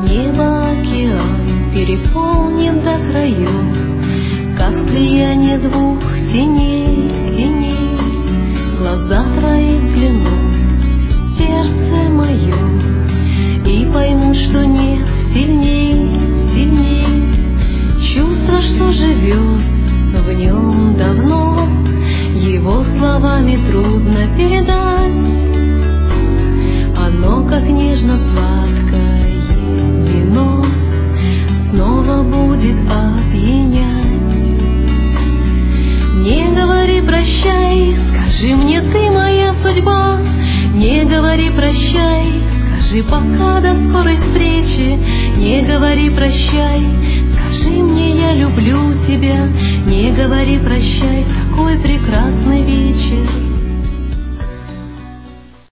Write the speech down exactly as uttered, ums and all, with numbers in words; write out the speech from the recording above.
Небо, океан переполнен до краев, как слияние двух теней, теней. В глаза твои взглянут, сердце мое, и поймут, что нет сильней, сильней. Чувство, что живет в нем давно, его словами трудно передать. Оно, как нежно-сладкое вино, снова будет опьянять. Не говори прощай, скажи мне, ты моя судьба. Не говори прощай, скажи пока, до скорой встречи. Не говори прощай, скажи мне, я люблю тебя. Не говори прощай, такой прекрасный вечер.